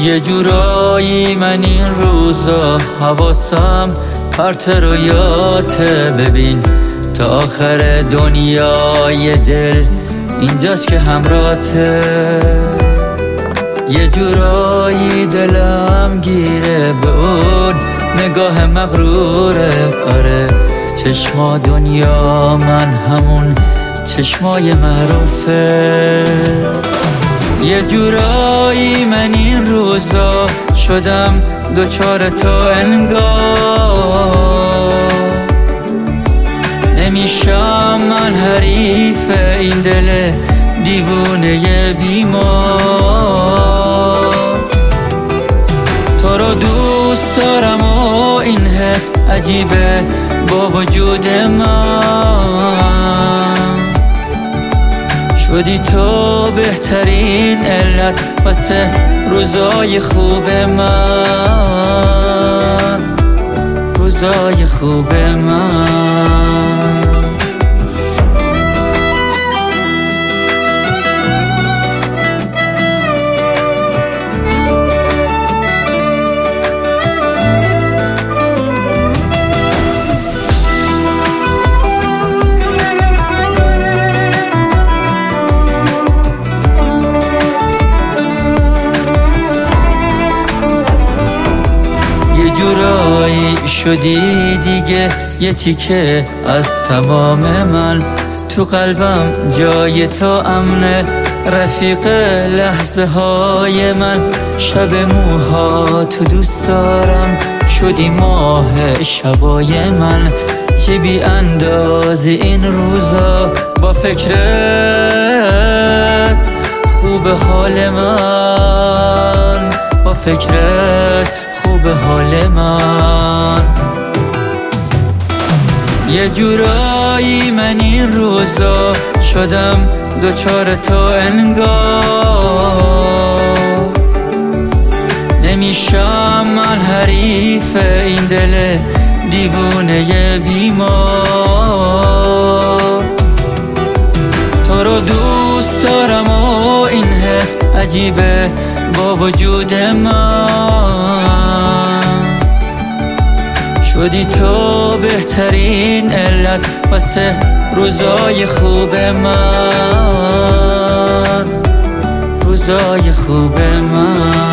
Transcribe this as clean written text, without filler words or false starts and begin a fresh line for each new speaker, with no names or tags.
یه جورایی من این روزا حواسم پرت رویاته. ببین تا آخر دنیای دل اینجاست که همراته. یه جورایی دلم گیره به اون نگاه مغروره. آره چشما دنیا من همون چشمای معروفه. یه جورایی من این روزا شدم دوچار تو انگار. نمیشم من حریف این دل دیوونه بیمار. تو رو دوست دارم و این حس عجیبه با وجود من. شدی تو بهترین علت واسه روزای خوب من، روزای خوب من. شدی دیگه یه تیکه از تمام من. تو قلبم جای تو امنه، رفیق لحظه های من. شب موها تو دوست دارم، شدی ماه شبای من. چه بی اندازی این روزا با فکرت خوب حال من، با فکرت خوب حال من. یه جورایی من این روزا شدم دوچار تو انگار. نمیشم من حریف این دل دیوونه بیمار. تو رو دوست دارم و این حس عجیبه با وجود من. شدی تو بهترین علت واسه روزای خوب من، روزای خوب من.